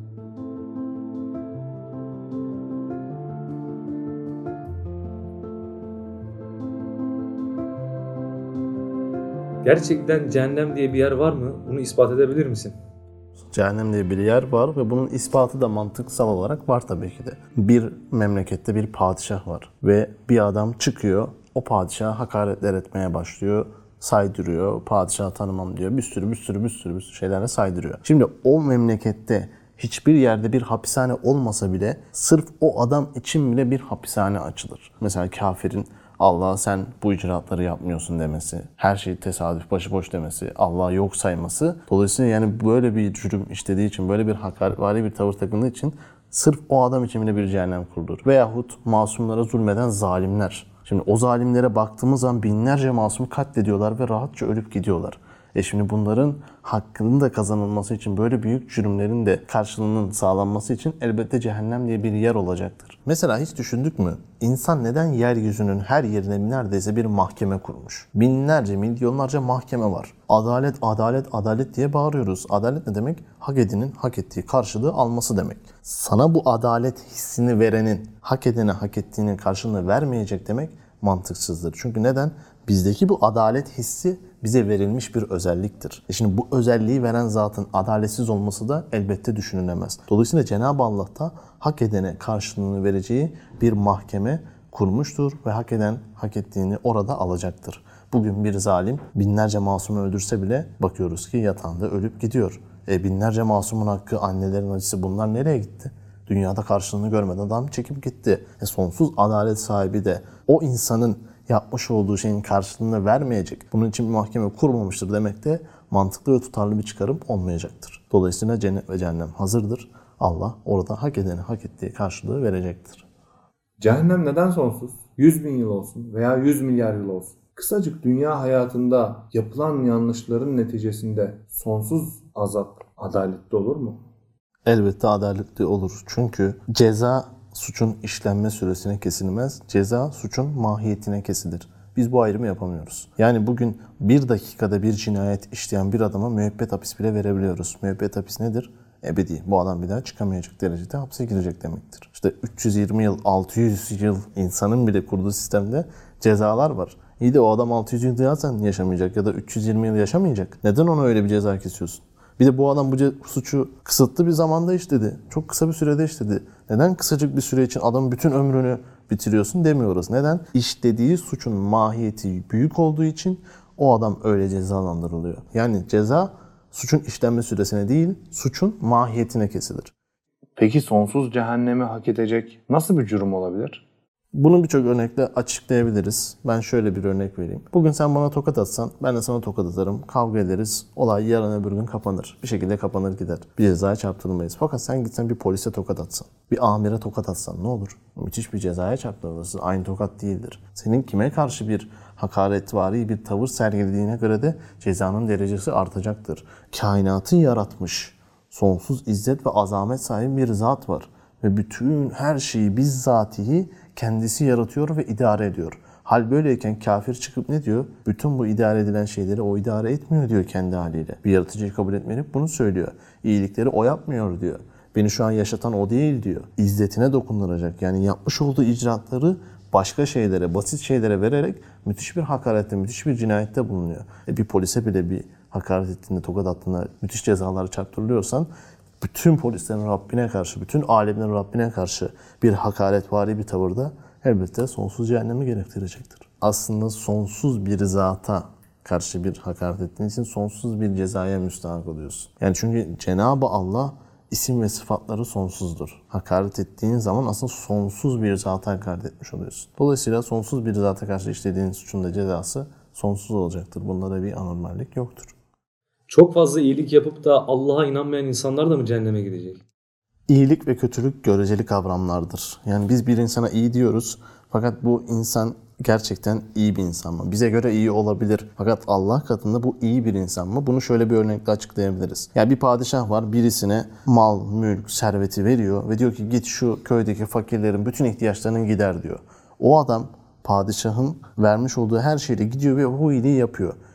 Gerçekten cehennem diye bir yer var mı? Bunu ispat edebilir misin? Cehennem diye bir yer var ve bunun ispatı da mantıksal olarak var tabii ki de. Bir memlekette bir padişah var ve bir adam çıkıyor, o padişaha hakaretler etmeye başlıyor, saydırıyor, padişahı tanımam diyor, bir sürü şeylerle saydırıyor. Şimdi o memlekette hiçbir yerde bir hapishane olmasa bile sırf o adam için bile bir hapishane açılır. Mesela kafirin Allah'a sen bu icraatları yapmıyorsun demesi, her şey tesadüf, başıboş demesi, Allah'ı yok sayması. Dolayısıyla yani böyle bir cürüm işlediği için, böyle bir hakaretvari bir tavır takındığı için sırf o adam için bile bir cehennem kurulur. Veyahut masumlara zulmeden zalimler. Şimdi o zalimlere baktığımız zaman binlerce masum katlediyorlar ve rahatça ölüp gidiyorlar. Şimdi bunların hakkının da kazanılması için, böyle büyük cürümlerin de karşılığının sağlanması için elbette cehennem diye bir yer olacaktır. Mesela hiç düşündük mü? İnsan neden yeryüzünün her yerine neredeyse bir mahkeme kurmuş? Binlerce, milyonlarca mahkeme var. Adalet, adalet, adalet diye bağırıyoruz. Adalet ne demek? Hak edenin hak ettiği karşılığı alması demek. Sana bu adalet hissini verenin hak edene hak ettiğinin karşılığını vermeyecek demek mantıksızdır. Çünkü neden? Bizdeki bu adalet hissi bize verilmiş bir özelliktir. Şimdi bu özelliği veren zatın adaletsiz olması da elbette düşünülemez. Dolayısıyla Cenab-ı Allah da hak edene karşılığını vereceği bir mahkeme kurmuştur ve hak eden hak ettiğini orada alacaktır. Bugün bir zalim binlerce masumu öldürse bile bakıyoruz ki yatağında ölüp gidiyor. Binlerce masumun hakkı, annelerin acısı, bunlar nereye gitti? Dünyada karşılığını görmeden adam çekip gitti. Sonsuz adalet sahibi de o insanın yapmış olduğu şeyin karşılığını vermeyecek, bunun için bir mahkeme kurmamıştır demek de mantıklı ve tutarlı bir çıkarım olmayacaktır. Dolayısıyla cennet ve cehennem hazırdır. Allah orada hak edeni hak ettiği karşılığı verecektir. Cehennem neden sonsuz? 100.000 yıl olsun veya 100 milyar yıl olsun. Kısacık dünya hayatında yapılan yanlışların neticesinde sonsuz azap adaletli olur mu? Elbette adaletli olur. Çünkü ceza suçun işlenme süresine kesilmez. Ceza suçun mahiyetine kesilir. Biz bu ayrımı yapamıyoruz. Yani bugün bir dakikada bir cinayet işleyen bir adama müebbet hapis bile verebiliyoruz. Müebbet hapis nedir? Ebedi. Bu adam bir daha çıkamayacak derecede hapse girecek demektir. İşte 320 yıl, 600 yıl insanın bile kurduğu sistemde cezalar var. İyi de o adam 600 yıl zaten yaşamayacak ya da 320 yıl yaşamayacak. Neden ona öyle bir ceza kesiyorsun? Bir de bu adam bu suçu kısıtlı bir zamanda işledi. Çok kısa bir sürede işledi. Neden kısacık bir süre için adamın bütün ömrünü bitiriyorsun demiyoruz. Neden? İşlediği suçun mahiyeti büyük olduğu için o adam öyle cezalandırılıyor. Yani ceza suçun işlenme süresine değil, suçun mahiyetine kesilir. Peki sonsuz cehennemi hak edecek nasıl bir cürüm olabilir? Bunu birçok örnekle açıklayabiliriz. Ben şöyle bir örnek vereyim. Bugün sen bana tokat atsan, ben de sana tokat atarım. Kavga ederiz. Olay yarın öbür gün kapanır. Bir şekilde kapanır gider. Bir cezaya çarptırılmayız. Fakat sen gitsen bir polise tokat atsan, bir amire tokat atsan ne olur? Müthiş bir cezaya çarptırılırsın. Aynı tokat değildir. Senin kime karşı bir hakaretvari bir tavır sergilediğine göre de cezanın derecesi artacaktır. Kainatı yaratmış, sonsuz izzet ve azamet sahibi bir zat var. Ve bütün her şeyi bizzatihi kendisi yaratıyor ve idare ediyor. Hal böyleyken kafir çıkıp ne diyor? Bütün bu idare edilen şeyleri o idare etmiyor diyor kendi haliyle. Bir yaratıcıyı kabul etmeyip bunu söylüyor. İyilikleri o yapmıyor diyor. Beni şu an yaşatan o değil diyor. İzzetine dokunulacak. Yani yapmış olduğu icraatları başka şeylere, basit şeylere vererek müthiş bir hakarette, müthiş bir cinayette bulunuyor. Bir polise bile bir hakaret ettiğinde, tokat attığında müthiş cezaları çarptırılıyorsan bütün polislerin Rabbine karşı, bütün alemlerin Rabbine karşı bir hakaretvari bir tavırda elbette sonsuz cehennemi gerektirecektir. Aslında sonsuz bir zata karşı bir hakaret ettiğin için sonsuz bir cezaya müstahak oluyorsun. Yani çünkü Cenab-ı Allah isim ve sıfatları sonsuzdur. Hakaret ettiğin zaman aslında sonsuz bir zata hakaret etmiş oluyorsun. Dolayısıyla sonsuz bir zata karşı işlediğin suçun da cezası sonsuz olacaktır. Bunda da bir anormallik yoktur. Çok fazla iyilik yapıp da Allah'a inanmayan insanlar da mı cehenneme gidecek? İyilik ve kötülük göreceli kavramlardır. Yani biz bir insana iyi diyoruz fakat bu insan gerçekten iyi bir insan mı? Bize göre iyi olabilir fakat Allah katında bu iyi bir insan mı? Bunu şöyle bir örnekle açıklayabiliriz. Yani bir padişah var, birisine mal, mülk, serveti veriyor ve diyor ki git şu köydeki fakirlerin bütün ihtiyaçlarını gider diyor. O adam padişahın vermiş olduğu her şeyle gidiyor ve bu iyiliği yapıyor.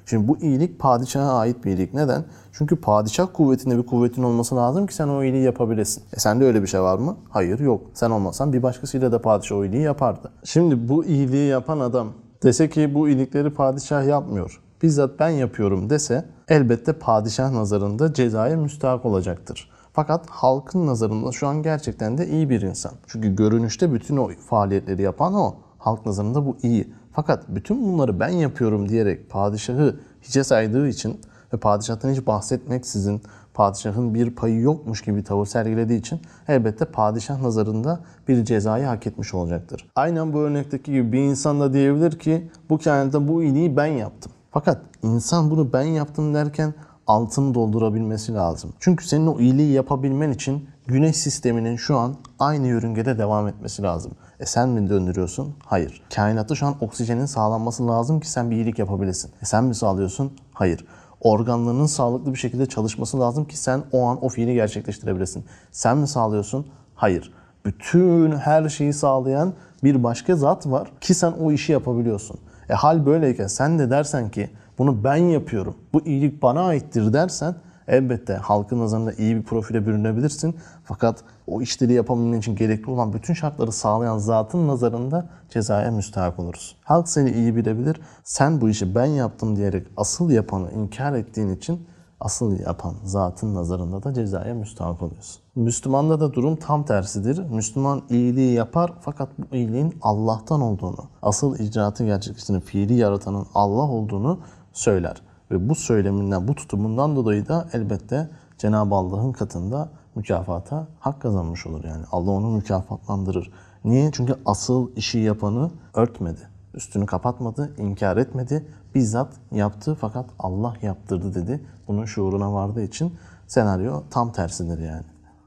Şimdi bu iyilik padişaha ait bir iyilik. Neden? Çünkü padişah kuvvetinde bir kuvvetin olması lazım ki sen o iyiliği yapabilesin. Sende öyle bir şey var mı? Hayır, yok. Sen olmasan bir başkasıyla da padişah o iyiliği yapardı. Şimdi bu iyiliği yapan adam dese ki bu iyilikleri padişah yapmıyor, bizzat ben yapıyorum dese elbette padişah nazarında cezaya müstahak olacaktır. Fakat halkın nazarında şu an gerçekten de iyi bir insan. Çünkü görünüşte bütün o faaliyetleri yapan o. Halk nazarında bu iyi. Fakat bütün bunları ben yapıyorum diyerek padişahı hiçe saydığı için ve padişahtan hiç bahsetmeksizin padişahın bir payı yokmuş gibi tavır sergilediği için elbette padişah nazarında bir cezayı hak etmiş olacaktır. Aynen bu örnekteki gibi bir insan da diyebilir ki bu kainatta bu iyiliği ben yaptım. Fakat insan bunu ben yaptım derken altını doldurabilmesi lazım. Çünkü senin o iyiliği yapabilmen için güneş sisteminin şu an aynı yörüngede devam etmesi lazım. Sen mi döndürüyorsun? Hayır. Kainatta şu an oksijenin sağlanması lazım ki sen bir iyilik yapabilesin. Sen mi sağlıyorsun? Hayır. Organlarının sağlıklı bir şekilde çalışması lazım ki sen o an o fiili gerçekleştirebilesin. Sen mi sağlıyorsun? Hayır. Bütün her şeyi sağlayan bir başka zat var ki sen o işi yapabiliyorsun. Hal böyleyken sen de dersen ki bunu ben yapıyorum, bu iyilik bana aittir dersen elbette halkın nazarında iyi bir profile bürünebilirsin. Fakat o işleri yapabilmen için gerekli olan bütün şartları sağlayan zatın nazarında cezaya müstahak oluruz. Halk seni iyi bilebilir. Sen bu işi ben yaptım diyerek asıl yapanı inkar ettiğin için asıl yapan zatın nazarında da cezaya müstahak oluyorsun. Müslümanda da durum tam tersidir. Müslüman iyiliği yapar fakat bu iyiliğin Allah'tan olduğunu, asıl icraatı gerçekleştiren fiili yaratanın Allah olduğunu söyler. Ve bu söyleminden, bu tutumundan dolayı da elbette Cenab-ı Allah'ın katında mükafata hak kazanmış olur yani. Allah onu mükafatlandırır. Niye? Çünkü asıl işi yapanı örtmedi. Üstünü kapatmadı, inkar etmedi. Bizzat yaptı fakat Allah yaptırdı dedi. Bunun şuuruna vardığı için senaryo tam tersidir yani.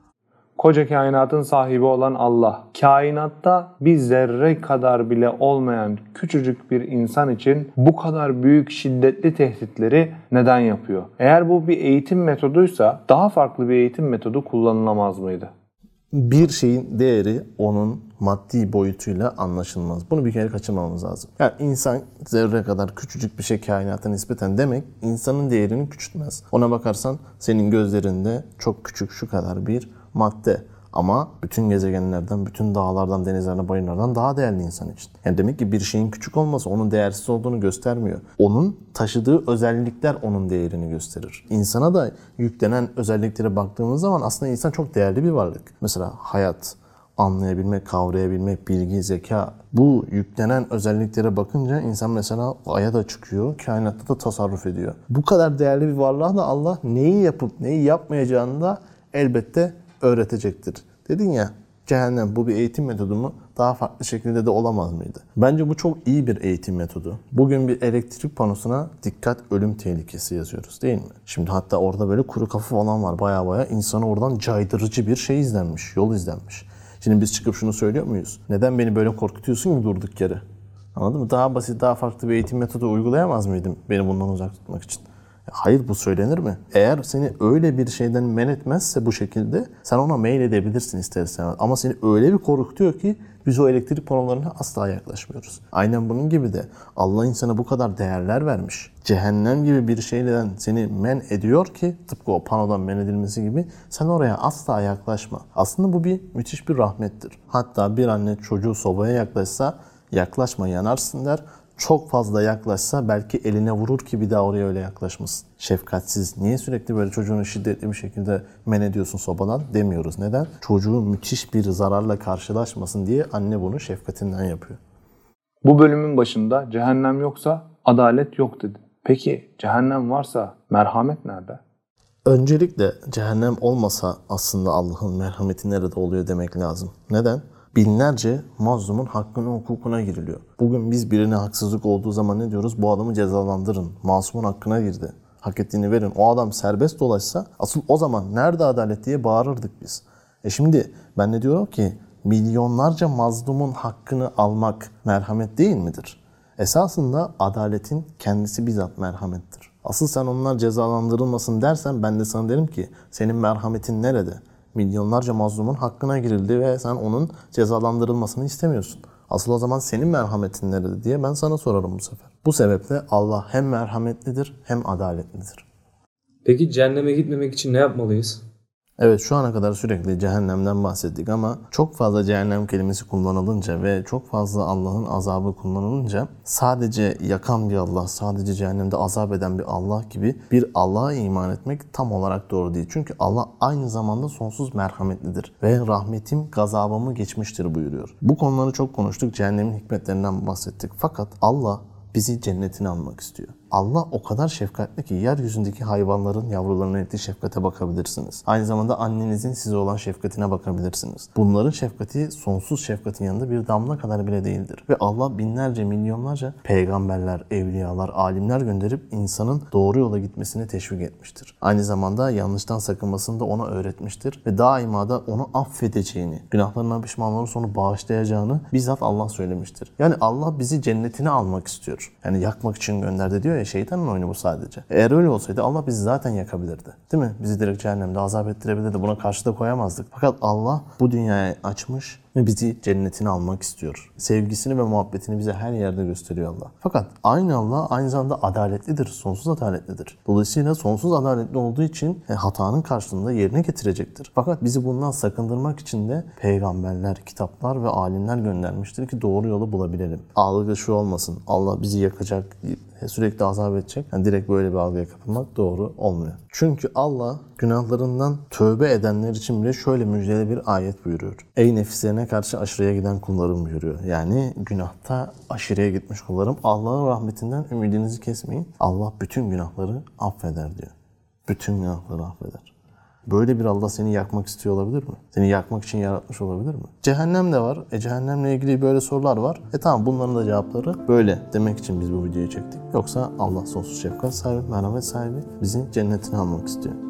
Koca kainatın sahibi olan Allah, kainatta bir zerre kadar bile olmayan küçücük bir insan için bu kadar büyük şiddetli tehditleri neden yapıyor? Eğer bu bir eğitim metoduysa daha farklı bir eğitim metodu kullanılamaz mıydı? Bir şeyin değeri onun maddi boyutuyla anlaşılmaz. Bunu bir kere kaçırmamamız lazım. Yani insan zerre kadar küçücük bir şey kainata nispeten demek insanın değerini küçültmez. Ona bakarsan senin gözlerinde çok küçük şu kadar bir madde. Ama bütün gezegenlerden, bütün dağlardan, denizlerden, bayırlardan daha değerli insan için. Yani demek ki bir şeyin küçük olması onun değersiz olduğunu göstermiyor. Onun taşıdığı özellikler onun değerini gösterir. İnsana da yüklenen özelliklere baktığımız zaman aslında insan çok değerli bir varlık. Mesela hayat, anlayabilmek, kavrayabilmek, bilgi, zeka. Bu yüklenen özelliklere bakınca insan mesela aya da çıkıyor, kainatta da tasarruf ediyor. Bu kadar değerli bir varlığa da Allah neyi yapıp neyi yapmayacağını da elbette öğretecektir. Dedin ya, cehennem bu bir eğitim metodu mu? Daha farklı şekilde de olamaz mıydı? Bence bu çok iyi bir eğitim metodu. Bugün bir elektrik panosuna dikkat ölüm tehlikesi yazıyoruz değil mi? Şimdi hatta orada böyle kuru kafa falan var. Baya insana oradan caydırıcı bir şey izlenmiş, yol izlenmiş. Şimdi biz çıkıp şunu söylüyor muyuz? Neden beni böyle korkutuyorsun ki durduk yere? Anladın mı? Daha basit, daha farklı bir eğitim metodu uygulayamaz mıydım beni bundan uzak tutmak için? Hayır, bu söylenir mi? Eğer seni öyle bir şeyden men etmezse bu şekilde sen ona mail edebilirsin ister istemez. Ama seni öyle bir korkutuyor ki biz o elektrik panolarına asla yaklaşmıyoruz. Aynen bunun gibi de Allah insana bu kadar değerler vermiş. Cehennem gibi bir şeyden seni men ediyor ki tıpkı o panodan men edilmesi gibi sen oraya asla yaklaşma. Aslında bu bir müthiş bir rahmettir. Hatta bir anne çocuğu sobaya yaklaşsa yaklaşma yanarsın der. Çok fazla yaklaşsa belki eline vurur ki bir daha oraya öyle yaklaşmasın. Şefkatsiz. Niye sürekli böyle çocuğunu şiddetli bir şekilde men ediyorsun sobadan demiyoruz. Neden? Çocuğu müthiş bir zararla karşılaşmasın diye anne bunu şefkatinden yapıyor. Bu bölümün başında cehennem yoksa adalet yok dedi. Peki cehennem varsa merhamet nerede? Öncelikle cehennem olmasa aslında Allah'ın merhameti nerede oluyor demek lazım. Neden? Binlerce mazlumun hakkına, hukukuna giriliyor. Bugün biz birine haksızlık olduğu zaman ne diyoruz? Bu adamı cezalandırın. Masumun hakkına girdi. Hak ettiğini verin. O adam serbest dolaşsa asıl o zaman nerede adalet diye bağırırdık biz. Şimdi ben ne diyorum ki milyonlarca mazlumun hakkını almak merhamet değil midir? Esasında adaletin kendisi bizzat merhamettir. Asıl sen onlar cezalandırılmasın dersen ben de sana derim ki senin merhametin nerede? Milyonlarca mazlumun hakkına girildi ve sen onun cezalandırılmasını istemiyorsun. Asıl o zaman senin merhametin nerede diye ben sana sorarım bu sefer. Bu sebeple Allah hem merhametlidir hem adaletlidir. Peki cehenneme gitmemek için ne yapmalıyız? Evet, şu ana kadar sürekli cehennemden bahsettik ama çok fazla cehennem kelimesi kullanılınca ve çok fazla Allah'ın azabı kullanılınca sadece yakan bir Allah, sadece cehennemde azap eden bir Allah gibi bir Allah'a iman etmek tam olarak doğru değil. Çünkü Allah aynı zamanda sonsuz merhametlidir ve rahmetim gazabımı geçmiştir buyuruyor. Bu konuları çok konuştuk, cehennemin hikmetlerinden bahsettik. Fakat Allah bizi cennetine almak istiyor. Allah o kadar şefkatli ki yeryüzündeki hayvanların yavrularına ettiği şefkate bakabilirsiniz. Aynı zamanda annenizin size olan şefkatine bakabilirsiniz. Bunların şefkati sonsuz şefkatin yanında bir damla kadar bile değildir. Ve Allah binlerce, milyonlarca peygamberler, evliyalar, alimler gönderip insanın doğru yola gitmesini teşvik etmiştir. Aynı zamanda yanlıştan sakınmasını da ona öğretmiştir. Ve daima da onu affedeceğini, günahlarından pişman olursa sonu bağışlayacağını bizzat Allah söylemiştir. Yani Allah bizi cennetine almak istiyor. Yani yakmak için gönderdi diyor ya, şeytanın oyunu bu sadece. Eğer öyle olsaydı Allah bizi zaten yakabilirdi. Değil mi? Bizi direkt cehennemde azap ettirebilirdi. Buna karşı da koyamazdık. Fakat Allah bu dünyayı açmış ve bizi cennetine almak istiyor. Sevgisini ve muhabbetini bize her yerde gösteriyor Allah. Fakat aynı Allah aynı zamanda adaletlidir. Sonsuz adaletlidir. Dolayısıyla sonsuz adaletli olduğu için hatanın karşılığında yerine getirecektir. Fakat bizi bundan sakındırmak için de peygamberler, kitaplar ve alimler göndermiştir ki doğru yolu bulabilelim. Algı şu olmasın. Allah bizi yakacak, sürekli azap edecek. Yani direkt böyle bir algıya kapılmak doğru olmuyor. Çünkü Allah günahlarından tövbe edenler için bile şöyle müjdeli bir ayet buyuruyor. Ey nefislerine karşı aşırıya giden kullarım buyuruyor. Yani günahta aşırıya gitmiş kullarım. Allah'ın rahmetinden ümidinizi kesmeyin. Allah bütün günahları affeder diyor. Bütün günahları affeder. Böyle bir Allah seni yakmak istiyor olabilir mi? Seni yakmak için yaratmış olabilir mi? Cehennem de var. Cehennemle ilgili böyle sorular var. Tamam, bunların da cevapları böyle demek için biz bu videoyu çektik. Yoksa Allah sonsuz şefkat sahibi, merhamet sahibi bizi cennetine almak istiyor.